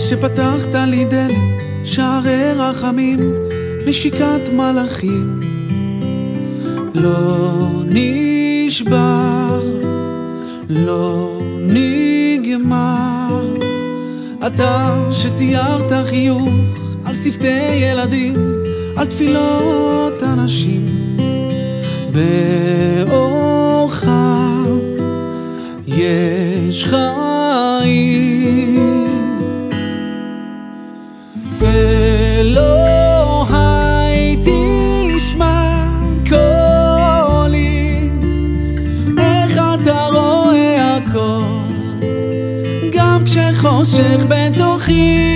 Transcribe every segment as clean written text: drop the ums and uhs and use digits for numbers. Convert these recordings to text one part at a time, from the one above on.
שפתחת לי דלת, שערי רחמים, נשיקת מלאכים. לא נשבר, לא נגמר. אתה שציירת חיוך על שפתי ילדים, על תפילות אנשים. באורך יש חיים, ולא הייתי שמע קולי. איך אתה רואה הכל גם כשחושך בתוכי.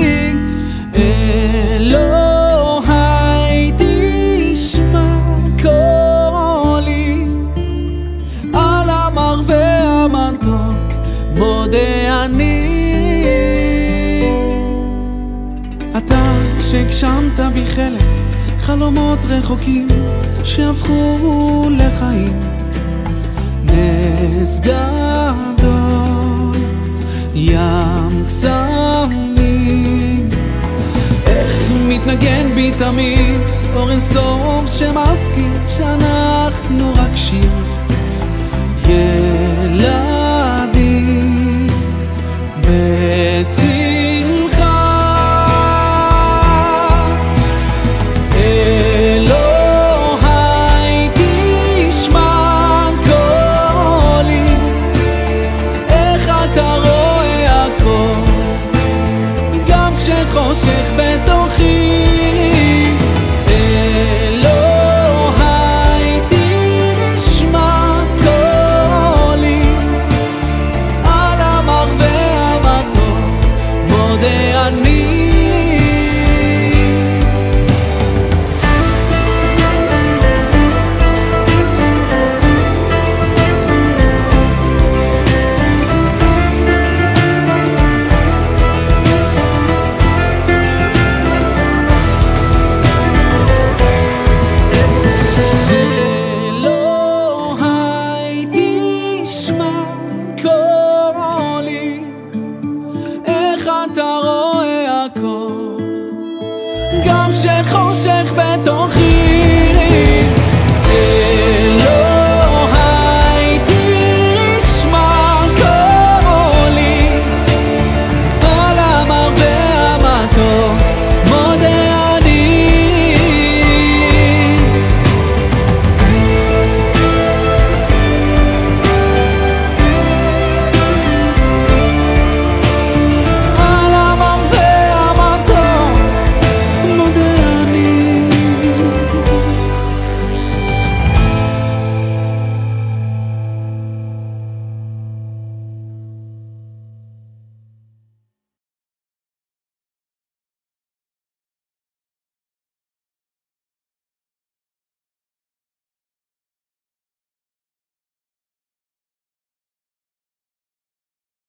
לא הייתי שמע קולי, על המר והמתוק מודה אני. אתה שהגשמת בי חלק, חלומות רחוקים שהפכו לחיים. נס גדול, ים קסמים, איך מתנגן בי תמיד אור אינסוף שמזכיר שאנחנו רק שיר ילדים בצמחה. ולא הייתי שמע קולי, איך אתה רואה הכל גם כשחושך בתוכי. גם כשחושך